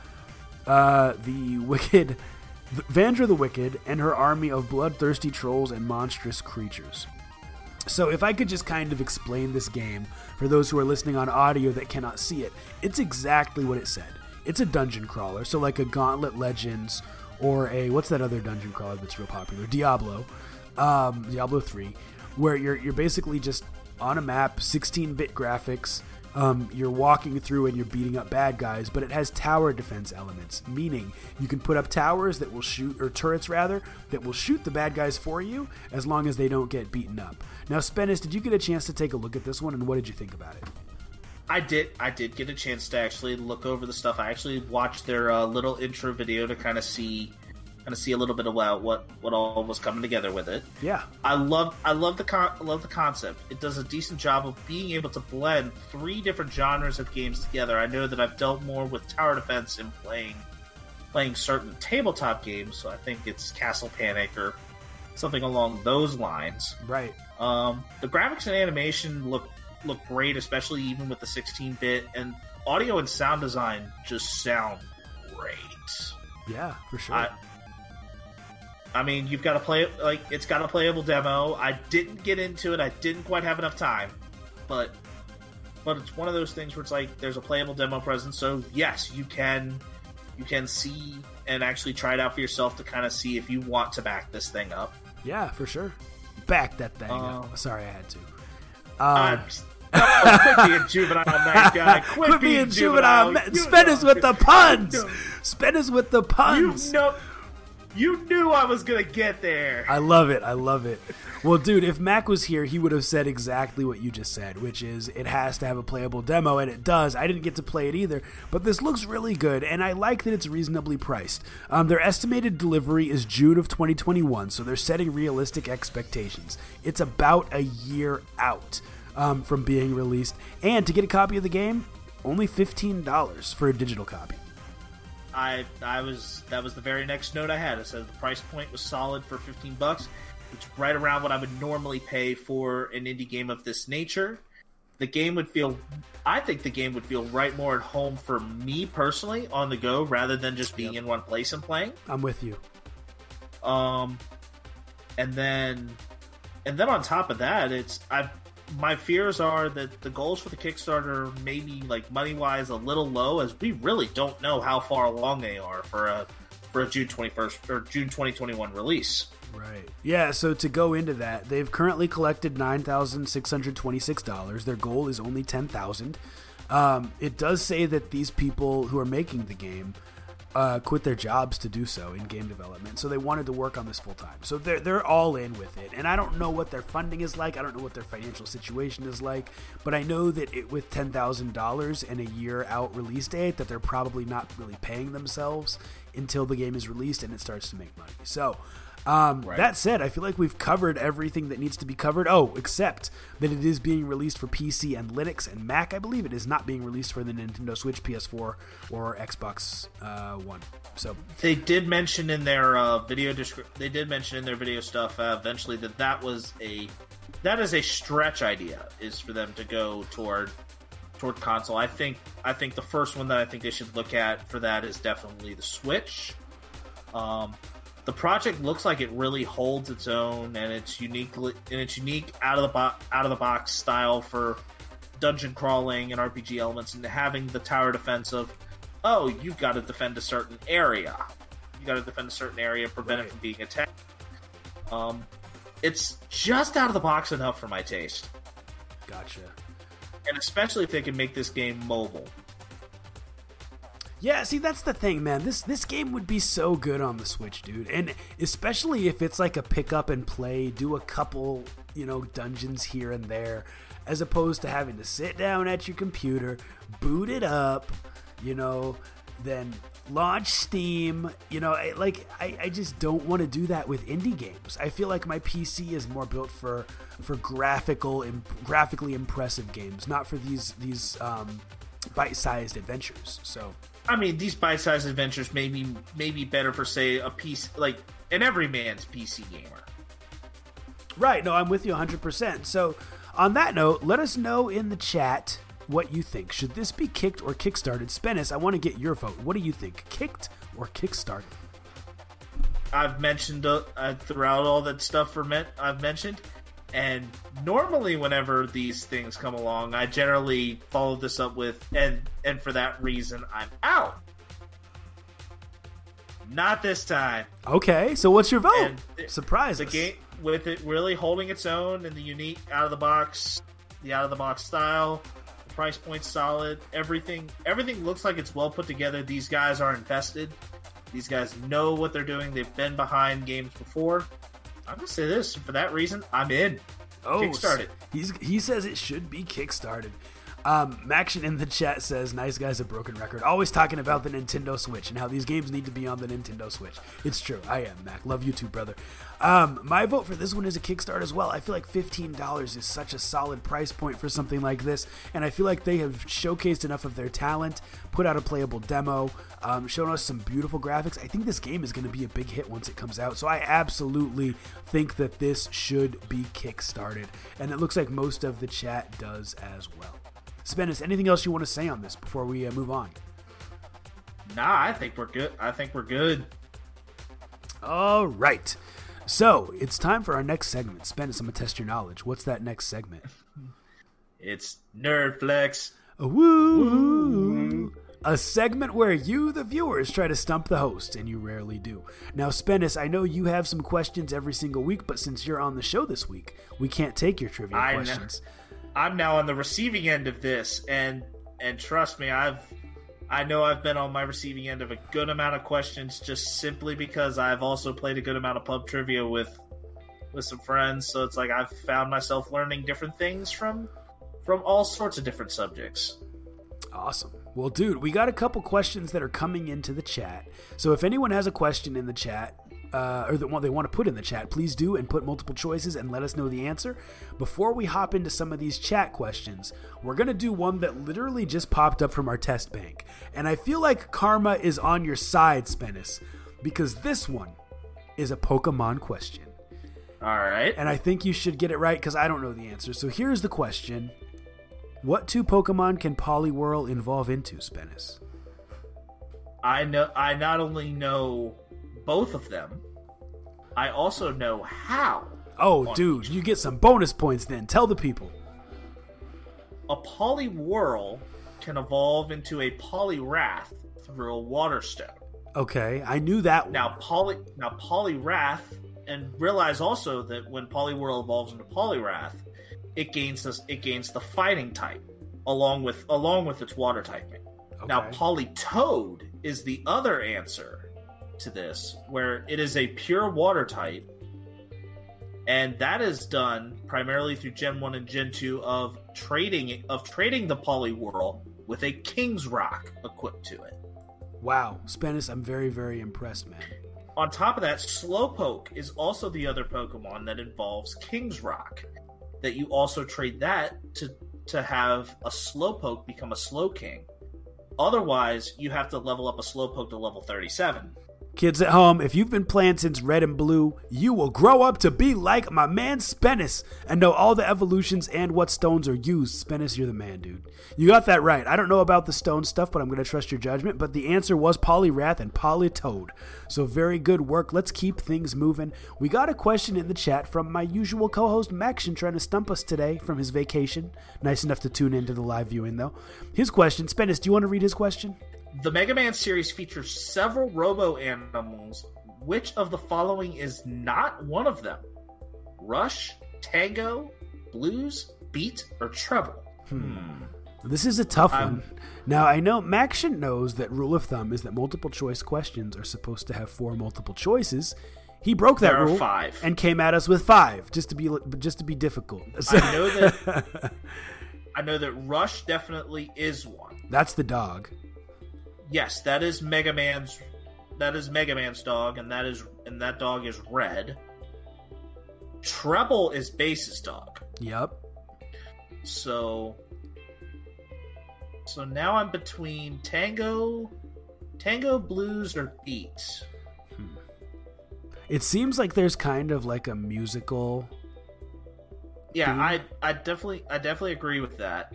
Vandra the Wicked, and her army of bloodthirsty trolls and monstrous creatures. So if I could just kind of explain this game for those who are listening on audio that cannot see it, it's exactly what it said. It's a dungeon crawler, so like a Gauntlet Legends or a, what's that other dungeon crawler that's real popular? Diablo 3, where you're basically just on a map, 16-bit graphics. You're walking through and you're beating up bad guys, but it has tower defense elements, meaning you can put up towers that will shoot, or turrets rather, that will shoot the bad guys for you as long as they don't get beaten up. Now, Spennis, did you get a chance to take a look at this one, and what did you think about it? I did get a chance to actually look over the stuff. I actually watched their little intro video to kind of see a little bit about what all was coming together with it. Yeah, I love the concept. It does a decent job of being able to blend 3 different genres of games together. I know that I've dealt more with tower defense and playing certain tabletop games, so I think it's Castle Panic or something along those lines. Right. The graphics and animation look great, especially even with the 16-bit, and audio and sound design just sound great. Yeah, for sure. I mean, you've got to play it, like, it's got a playable demo. I didn't get into it. I didn't quite have enough time. But it's one of those things where it's like, there's a playable demo present. So, yes, you can see and actually try it out for yourself to kind of see if you want to back this thing up. Yeah, for sure. Back that thing up. Sorry, I had to. Quit being juvenile, that guy. Quit being juvenile. Spin us with the puns. Spin us with the puns. You knew I was going to get there. I love it. Well, dude, if Mac was here, he would have said exactly what you just said, which is it has to have a playable demo, and it does. I didn't get to play it either, but this looks really good, and I like that it's reasonably priced. Their estimated delivery is June of 2021, so they're setting realistic expectations. It's about a year out from being released, and to get a copy of the game, only $15 for a digital copy. That was the very next note I had. It said the price point was solid for $15. It's right around what I would normally pay for an indie game of this nature. I think the game would feel right more at home for me personally on the go rather than just being in one place and playing. I'm with you. And then on top of that, my fears are that the goals for the Kickstarter may be, like, money-wise a little low, as we really don't know how far along they are for a June 21st or June 2021 release. Right. Yeah, so to go into that, they've currently collected $9,626. Their goal is only $10,000. It does say that these people who are making the game quit their jobs to do so in game development, so they wanted to work on this full time. So they're all in with it, and I don't know what their funding is like. I don't know what their financial situation is like, but I know that with $10,000 and a year out release date, that they're probably not really paying themselves until the game is released and it starts to make money. So right. That said, I feel like we've covered everything that needs to be covered. Oh, except that it is being released for PC and Linux and Mac. I believe it is not being released for the Nintendo Switch, PS4, or Xbox One. So they did mention in their video stuff eventually that is a stretch idea, is for them to go toward console. I think the first one that I think they should look at for that is definitely the Switch. The project looks like it really holds its own, and it's unique out of the box style for dungeon crawling and RPG elements, and having the tower defense of, oh, you've got to defend a certain area. Prevent it from being attacked. It's just out of the box enough for my taste. Gotcha. And especially if they can make this game mobile. Yeah, see, that's the thing, man. This game would be so good on the Switch, dude. And especially if it's like a pick up and play, do a couple, dungeons here and there, as opposed to having to sit down at your computer, boot it up, then launch Steam. I just don't want to do that with indie games. I feel like my PC is more built for graphically impressive games, not for these bite-sized adventures. So I mean, these bite-sized adventures may be better for, say, a PC, like an everyman's PC gamer. Right. No, I'm with you 100%. So On that note, let us know in the chat what you think. Should this be kicked or kickstarted? Spennis, I want to get your vote. What do you think? Kicked or kickstarted? I've mentioned throughout all that stuff I've mentioned, and normally whenever these things come along, I generally follow this up with, and for that reason, I'm out. Not this time. Okay, so what's your vote? Surprise the us. Game with it really holding its own in the unique out of the box style. The price point's solid. Everything looks like it's well put together. These guys are invested. These guys know what they're doing. They've been behind games before. I'm gonna say this. For that reason, I'm in. Kickstarted. He says it should be kickstarted. Maction in the chat says, nice guy's a broken record. Always talking about the Nintendo Switch and how these games need to be on the Nintendo Switch. It's true. I am, Mac. Love you too, brother. My vote for this one is a Kickstart as well. I feel like $15 is such a solid price point for something like this, and I feel like they have showcased enough of their talent, put out a playable demo, shown us some beautiful graphics. I think this game is going to be a big hit once it comes out, so I absolutely think that this should be Kickstarted, and it looks like most of the chat does as well. Spennis, anything else you want to say on this before we move on? Nah, I think we're good. All right. So, it's time for our next segment. Spennis, I'm going to test your knowledge. What's that next segment? It's Nerd Flex. Woo! A segment where you, the viewers, try to stump the host, and you rarely do. Now, Spennis, I know you have some questions every single week, but since you're on the show this week, we can't take your trivia questions. I'm now on the receiving end of this, and trust me, I know I've been on my receiving end of a good amount of questions just simply because I've also played a good amount of pub trivia with some friends. So it's like I've found myself learning different things from all sorts of different subjects. Awesome. Well, dude, we got a couple questions that are coming into the chat. So if anyone has a question in the chat, or the one they want to put in the chat, please do, and put multiple choices and let us know the answer. Before we hop into some of these chat questions, we're going to do one that literally just popped up from our test bank. And I feel like karma is on your side, Spennis, because this one is a Pokemon question. All right. And I think you should get it right because I don't know the answer. So here's the question. What two Pokemon can Poliwhirl evolve into, Spennis? I not only know both of them, I also know how. Oh, dude, you get some bonus points then. Tell the people. A Poliwhirl can evolve into a Poliwrath through a Water Stone. Okay, I knew that one. Now Poliwrath, and realize also that when Poliwhirl evolves into Poliwrath, it gains the fighting type along with its water typing. Okay. Now Politoed is the other answer to this, where it is a pure water type, and that is done primarily through Gen 1 and Gen 2 of trading the Poliwhirl with a King's Rock equipped to it. Wow, Spennis, I'm very, very impressed, man. On top of that, Slowpoke is also the other Pokemon that involves King's Rock, that you also trade that to have a Slowpoke become a Slowking. Otherwise, you have to level up a Slowpoke to level 37. Kids at home, if you've been playing since Red and Blue, you will grow up to be like my man Spennis and know all the evolutions and what stones are used. Spennis, you're the man, dude. You got that right. I don't know about the stone stuff, but I'm going to trust your judgment. But the answer was Poliwrath and Politoed. So very good work. Let's keep things moving. We got a question in the chat from my usual co-host Maction trying to stump us today from his vacation. Nice enough to tune into the live viewing, though. His question, Spennis, do you want to read his question? The Mega Man series features several robo-animals. Which of the following is not one of them? Rush, Tango, Blues, Beat, or Treble? This is a tough one. Now, I know Maction knows that rule of thumb is that multiple choice questions are supposed to have 4 multiple choices. He broke that rule 5 and came at us with 5 just to be difficult. I know that Rush definitely is one. That's the dog. Yes, that is Mega Man's dog, and that dog is Red. Treble is Base's dog. Yep. So now I'm between Tango, Blues, or Beat. It seems like there's kind of like a musical Yeah, I definitely agree with that.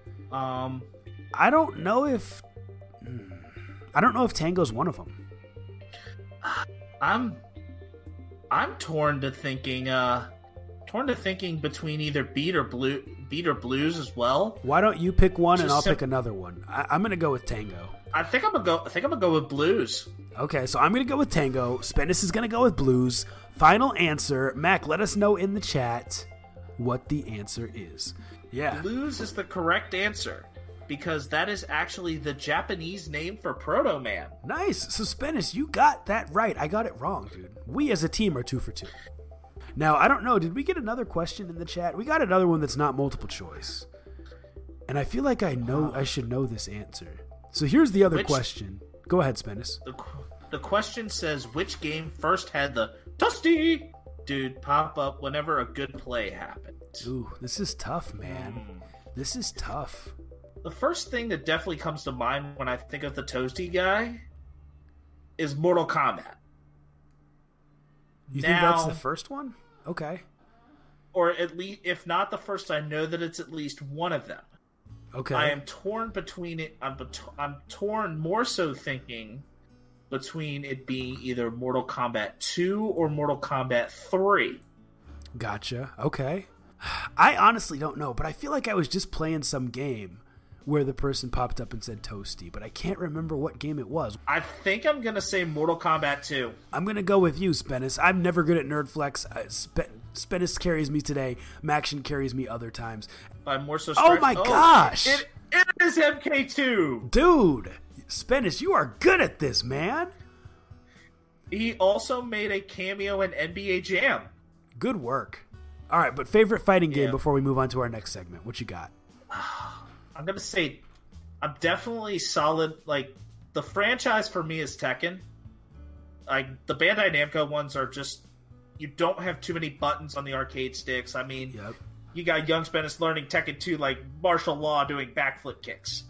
I don't know if Tango's one of them. I'm torn to thinking between either Beat or Blues as well. Why don't you pick one and I'll pick another one? I'm gonna go with Tango. I think I'm gonna go with Blues. Okay, so I'm gonna go with Tango. Spennis is gonna go with Blues. Final answer, Mac. Let us know in the chat what the answer is. Yeah, Blues is the correct answer because that is actually the Japanese name for Proto Man. Nice. So Spennis, you got that right. I got it wrong, dude. We as a team are 2 for 2. Now, I don't know. Did we get another question in the chat? We got another one that's not multiple choice. And I feel like I should know this answer. So here's the other question. Go ahead, Spennis. The question says, which game first had the Dusty dude pop up whenever a good play happened? Ooh, this is tough, man. This is tough. The first thing that definitely comes to mind when I think of the Toasty guy is Mortal Kombat. You think that's the first one? Okay. Or at least, if not the first, I know that it's at least one of them. Okay. I am torn between it. I'm torn more so thinking between it being either Mortal Kombat 2 or Mortal Kombat 3. Gotcha. Okay. I honestly don't know, but I feel like I was just playing some game where the person popped up and said Toasty, but I can't remember what game it was. I think I'm going to say Mortal Kombat 2. I'm going to go with you, Spennis. I'm never good at Nerdflex. Spennis carries me today. Maction carries me other times. I'm more so oh my gosh! It is MK2! Dude! Spennis, you are good at this, man! He also made a cameo in NBA Jam. Good work. Alright, but favorite fighting game before we move on to our next segment. What you got? I'm going to say I'm definitely solid. Like, the franchise for me is Tekken. Like, the Bandai Namco ones are just... You don't have too many buttons on the arcade sticks. I mean, you got young Spennis learning Tekken 2 like martial law doing backflip kicks.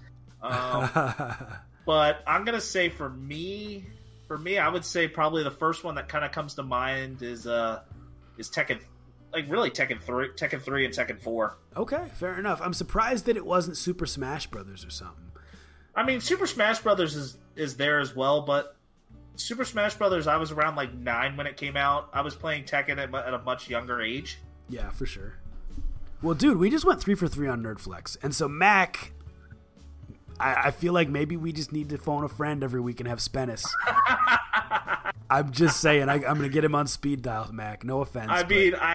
But I'm going to say for me, I would say probably the first one that kind of comes to mind is Tekken, like really Tekken 3 and Tekken 4. Okay, fair enough. I'm surprised that it wasn't Super Smash Brothers or something. I mean, Super Smash Brothers is there as well, but Super Smash Brothers, I was around like 9 when it came out. I was playing Tekken at a much younger age. Yeah, for sure. Well, dude, we just went 3 for 3 on Nerdflex. And so, Mac, I feel like maybe we just need to phone a friend every week and have Spennis. I'm just saying, I'm going to get him on speed dial, Mac. No offense. I mean, I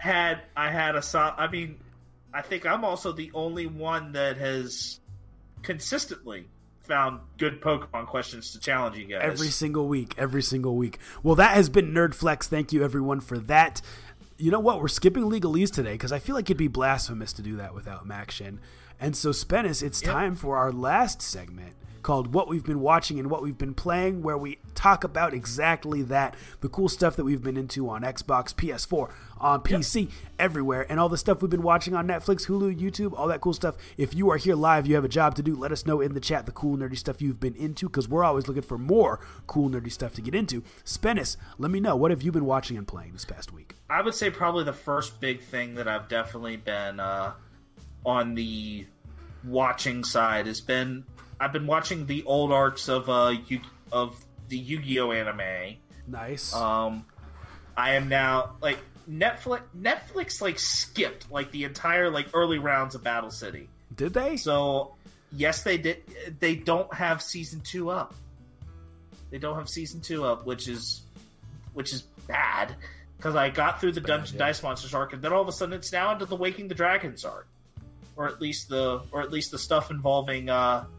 think I'm also the only one that has consistently found good Pokemon questions to challenge you guys. Every single week. Well, that has been Nerdflex. Thank you, everyone, for that. You know what? We're skipping legalese today because I feel like it'd be blasphemous to do that without Maction. And so, Spennis, it's time for our last segment called What We've Been Watching and What We've Been Playing, where we talk about exactly that, the cool stuff that we've been into on Xbox, PS4, on PC, everywhere, and all the stuff we've been watching on Netflix, Hulu, YouTube, all that cool stuff. If you are here live, you have a job to do, let us know in the chat the cool, nerdy stuff you've been into, because we're always looking for more cool, nerdy stuff to get into. Spennis, let me know, what have you been watching and playing this past week? I would say probably the first big thing that I've definitely been on the watching side has been I've been watching the old arcs of the Yu-Gi-Oh anime. Nice. I am now like Netflix like skipped like the entire like early rounds of Battle City. Did they? So yes, they did. They don't have season 2 up. They don't have season 2 up, which is bad because I got through the Dungeon Dice Monsters arc, and then all of a sudden it's now into the Waking the Dragons arc, or at least the stuff involving Noah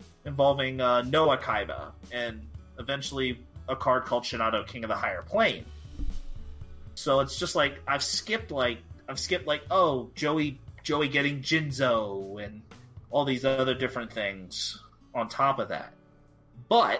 Kaiba, and eventually a card called Shinado, King of the Higher Plane. So it's just like I've skipped oh, Joey getting Jinzo and all these other different things on top of that. But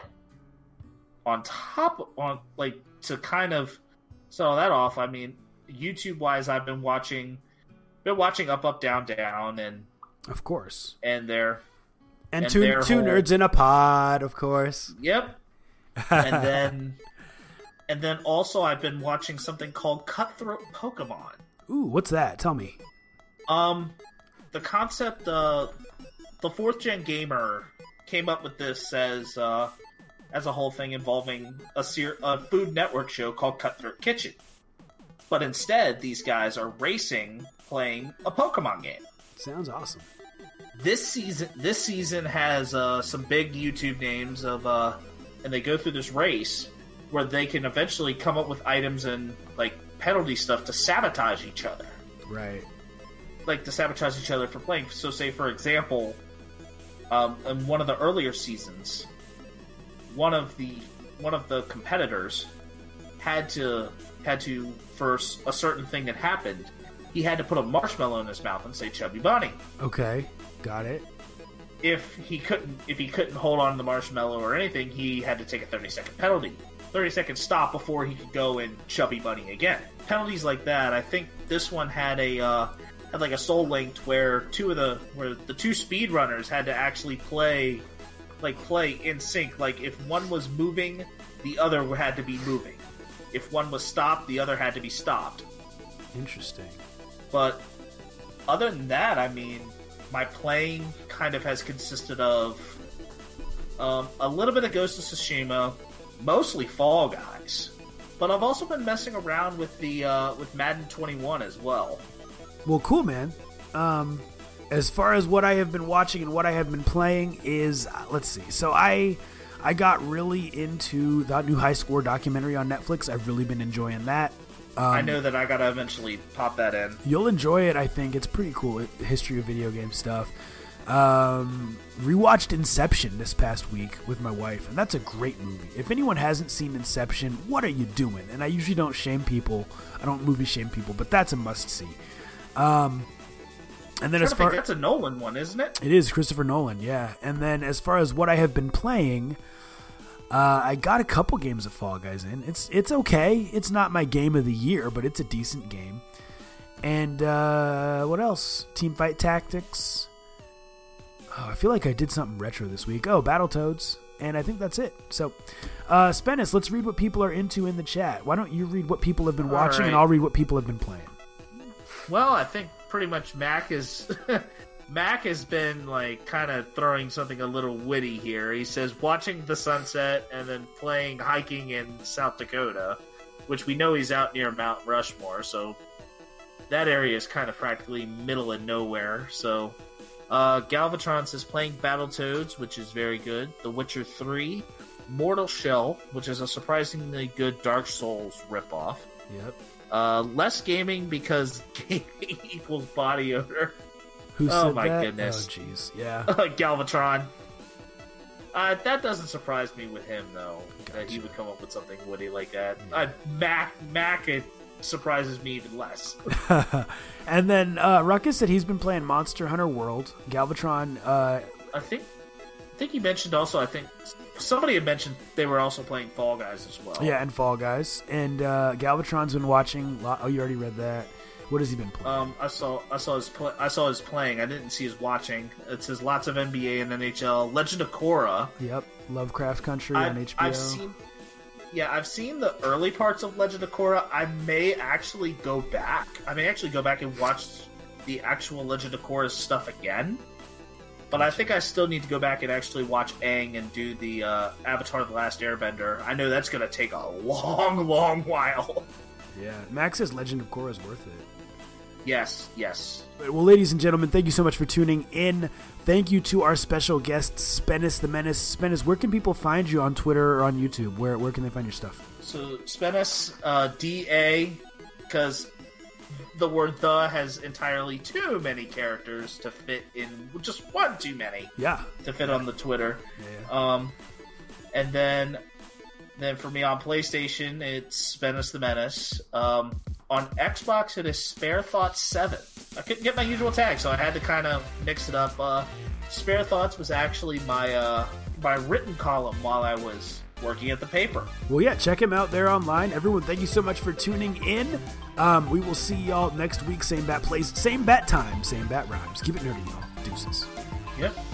to kind of settle that off, I mean, YouTube wise, I've been watching Up Up Down Down, and of course, and two nerds in a pod, of course. Yep. And then also I've been watching something called Cutthroat Pokemon. Ooh, what's that? Tell me. The concept, the 4th Gen Gamer came up with this as a whole thing involving a Food Network show called Cutthroat Kitchen. But instead, these guys are racing, playing a Pokemon game. Sounds awesome. This season has some big YouTube names and they go through this race where they can eventually come up with items and like penalty stuff to sabotage each other. Right. Like to sabotage each other for playing. So, say for example, in one of the earlier seasons, one of the competitors had to for a certain thing that happened, he had to put a marshmallow in his mouth and say "Chubby Bunny." Okay, got it. If he couldn't hold on to the marshmallow or anything, he had to take a 30-second penalty. 30-second stop before he could go and Chubby Bunny again. Penalties like that. I think this one had like a soul linked where the two speedrunners had to actually play in sync. Like if one was moving, the other had to be moving. If one was stopped, the other had to be stopped. Interesting. But other than that, I mean, my playing kind of has consisted of a little bit of Ghost of Tsushima, mostly Fall Guys. But I've also been messing around with with Madden 21 as well. Well, cool, man. As far as what I have been watching and what I have been playing is, let's see. So I got really into that new High Score documentary on Netflix. I've really been enjoying that. I know that I gotta eventually pop that in. You'll enjoy it, I think. It's pretty cool. History of video game stuff. Rewatched Inception this past week with my wife, and that's a great movie. If anyone hasn't seen Inception, what are you doing? And I usually don't shame people. I don't movie shame people, but that's a must-see. And then I think that's a Nolan one, isn't it? It is Christopher Nolan, yeah. And then as far as what I have been playing, I got a couple games of Fall Guys in. It's okay. It's not my game of the year, but it's a decent game. And what else? Teamfight Tactics. Oh, I feel like I did something retro this week. Oh, Battletoads. And I think that's it. So, Spennis, let's read what people are into in the chat. Why don't you read what people have been watching, right, and I'll read what people have been playing. Well, I think pretty much Mac has been like kind of throwing something a little witty here. He says watching the sunset and then hiking in South Dakota, which we know he's out near Mount Rushmore, so that area is kind of practically middle of nowhere. So Galvatron says playing Battletoads, which is very good. The Witcher 3, Mortal Shell, which is a surprisingly good Dark Souls ripoff. Yep. Less gaming because gaming equals body odor. Who said that? Oh my goodness. Oh jeez, yeah. Galvatron. That doesn't surprise me with him though. Gotcha. That he would come up with something witty like that. Mac, it surprises me even less. And then Ruckus said he's been playing Monster Hunter World. Galvatron. I think he mentioned also. I think somebody had mentioned they were also playing Fall Guys as well. Yeah, and Fall Guys. And Galvatron's been watching. Oh, you already read that. What has he been playing? I saw his playing. I didn't see his watching. It says lots of NBA and NHL. Legend of Korra. Yep, Lovecraft Country on HBO. I've seen the early parts of Legend of Korra. I may actually go back. And watch the actual Legend of Korra stuff again. But I think I still need to go back and actually watch Aang and do the Avatar: The Last Airbender. I know that's going to take a long, long while. Yeah, Max says Legend of Korra is worth it. Yes. Well, ladies and gentlemen, thank you so much for tuning in. Thank you to our special guest, Spennis the Menace. Spennis, where can people find you on Twitter or on YouTube? Where can they find your stuff? So, Spennis, D-A, because the word "the" has entirely too many characters to fit in, just one too many. Yeah. To fit on the Twitter. Yeah. And then for me on PlayStation, it's Spennis the Menace. On Xbox, it is Spare Thoughts 7. I couldn't get my usual tag, so I had to kind of mix it up. Spare Thoughts was actually my written column while I was working at the paper. Well, yeah, check him out there online. Everyone, thank you so much for tuning in. We will see y'all next week. Same bat place, same bat time, same bat rhymes. Keep it nerdy, y'all. Deuces. Yep.